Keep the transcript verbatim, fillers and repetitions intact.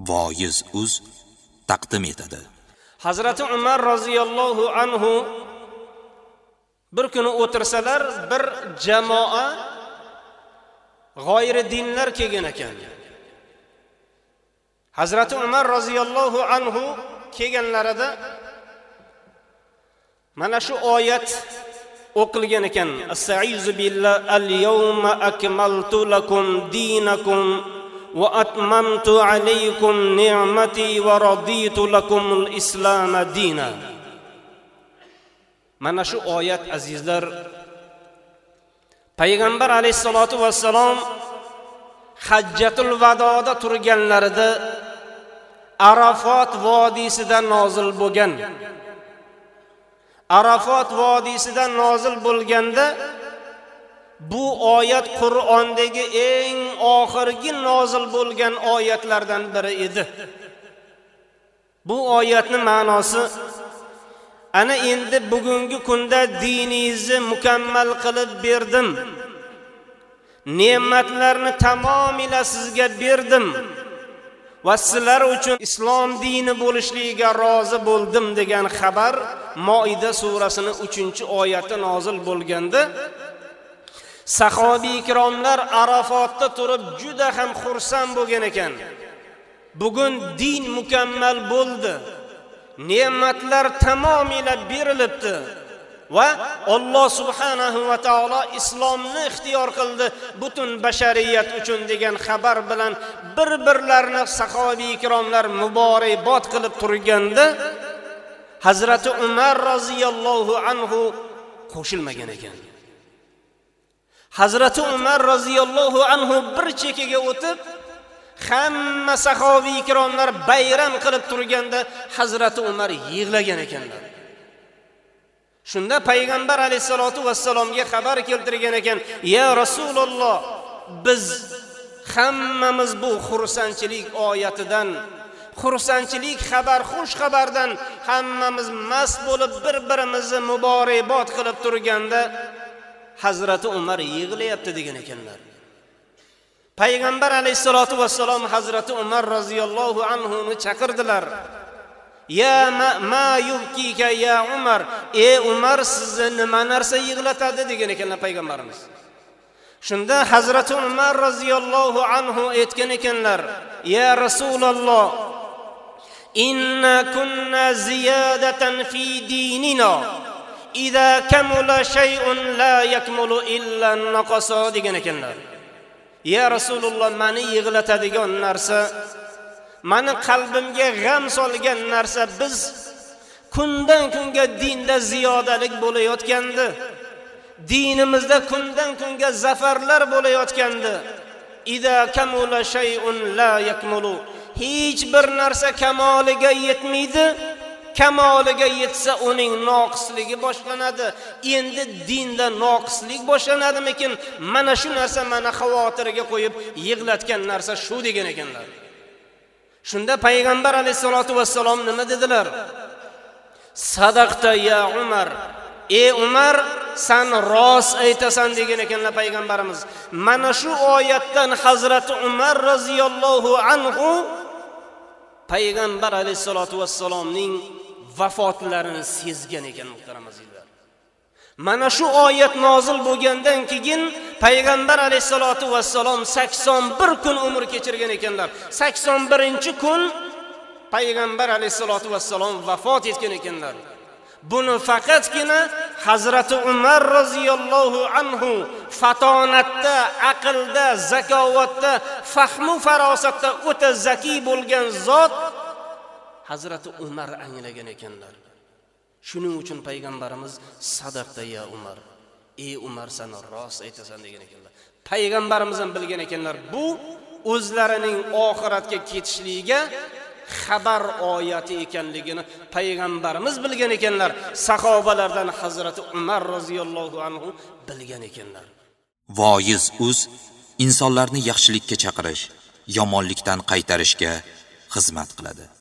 Voiz uz taqdim etadi. Hazrati Umar roziyallohu anhu bir kuni o'tirsalar, bir jamoa g'oyri dinlar kelgan ekan. Hazrati Umar roziyallohu anhu kelganlarida mana shu oyat o'qilgan ekan. Estaizu billah al-yawma akmaltu lakum dinakum wa atmamtu alaykum ni'mati wa raditu lakum al-islam dinan. Mana shu oyat azizlar, Payg'ambar alayhisolatu vassalom Hajjatul Vadoda turganlarida Arafot vodiyasida nozil bo'lgan. Arafot vodiyasida nozil bo'lganda bu oyat Qur'ondagi eng oxirgi nozil bo'lgan oyatlardan biri edi. Bu oyatning ma'nosi ana endi bugungi kunda diningizni mukammal qilib berdim. Ne'matlarni tamomila sizga berdim. Va sizlar uchun islom dini bo'lishligiga rozi bo'ldim degan xabar Moida surasining uchinchi oyati nozil bo'lganda sahobiy ikromlar Arafotda turib juda ham xursand bo'lgan ekan. Bugun din mukammal bo'ldi. Ne'matlar tamomila berilibdi va Alloh subhanahu va taolo islomni ixtiyor qildi butun bashariyat uchun degan xabar bilan bir-birlarini sahobiy ikromlar muborakbod qilib turganda Hazrati Umar roziyallohu anhu qo'shilmagan ekan. Hazrati Umar roziyallohu anhu bir chekkaga o'tib hamma sahobiy ikromlar bayram qilib turganda Hazrati Umar yig'lagan ekanlar. Shunda Payg'ambar alayhisolatu vassalomga xabar keltirgan ekan, "Ya Rasululloh, biz hammamiz bu xursandchilik oyatidan, xursandchilik xabar, xush xabardan hammamiz mast bo'lib bir-birimizni muborakbod qilib turganda Hazrati Umar yig'layapti" degan ekanlar. Payg'ambar alayhisolatu vassalom Hazrati Umar roziyallohu anhu ni chaqirdilar. "Ya ma, ma yubkika ya Umar, ey Umar, sizni nima narsa yig'latadi?" degan ekanlar payg'ambarimiz. Shunda Hazrati Umar roziyallohu anhu aytgan ekanlar, "Ya Rasululloh, inna kunna ziyadatan fi dinina. Idza kamula shay'un la yakmulu illa naqasa" degan ekanlar. "Ya Rasululloh, meni yig'latadigan narsa, meni qalbimga g'am solgan narsa, biz kundan kunga dinda ziyodalik bo'layotgandi. Dinimizda kundan kunga zafarlar bo'layotgandi. Idza kamula shay'un la yakmulu. Hech bir narsa kamoliga yetmaydi. Kamoliga yetsa uning noqisligi boshlanadi. Endi dinda noqislik boshlanadimikin? Mana shu narsa meni xavotirga qo'yib yig'latgan narsa shu" degan ekanlar. Shunda Payg'ambar alayhisolatu vassalom nima dedilar? "Sadaqta ya Umar. Ey Umar, sen rost aytasan" degan ekanlar payg'ambarimiz. Mana shu oyatdan Hazrati Umar roziyallohu anhu Payg'ambar alayhisolatu vassalomning vafotlarini sezgan ekan muhtaram azizlar. Mana shu oyat nozil bo'lgandan keyin Payg'ambar alayhisolatu vassalom sakson bir kun umr kechirgan ekanlar. sakson birinchi kun Payg'ambar alayhisolatu vassalom vafot etgan ekanlar. Buni faqatgina Hazrati Umar roziyallohu anhu fatonatda, aqlda, zakovatda, fahmu farosatda o'ta zaki bo'lgan zot Hazrati Umar anglagan ekanlar. Shuning uchun payg'ambarimiz "Sadaqta ya Umar. Ey Umar, sen rost aytasan" degan ekanlar. Payg'ambarimiz ham bilgan ekanlar, bu o'zlarining oxiratga ketishligiga xabar oyati ekanligini payg'ambarimiz bilgan ekanlar. Sahobalardan Hazrati Umar roziyallohu anhu bilgan ekanlar. Voiz uz insonlarni yaxshilikka chaqirish, yomonlikdan qaytarishga xizmat qiladi.